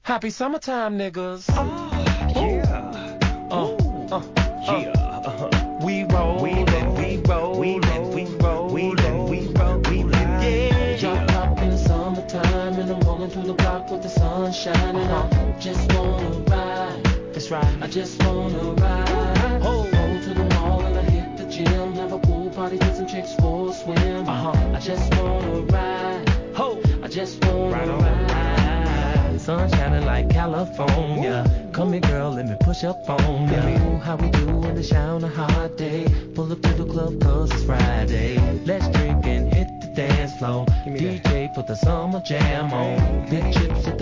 Happy summertime, niggas. Yeah. Yeah. We roll, we roll, we roll, yeah. Drop top in the summertime and I'm rolling through the block with the sun shining. I just wanna ride. That's right. I just wanna ride. Go to the mall and I hit the gym. Have a pool party, take some chicks for a swim. I just wanna ride. I just wanna ride. Sun shining like California. Come here, girl, let me push up on ya. Ooh, how we do in the shower on a hot day. Pull up to the club cause it's Friday. Let's drink and hit the dance floor. DJ put the summer jam on. Big chips at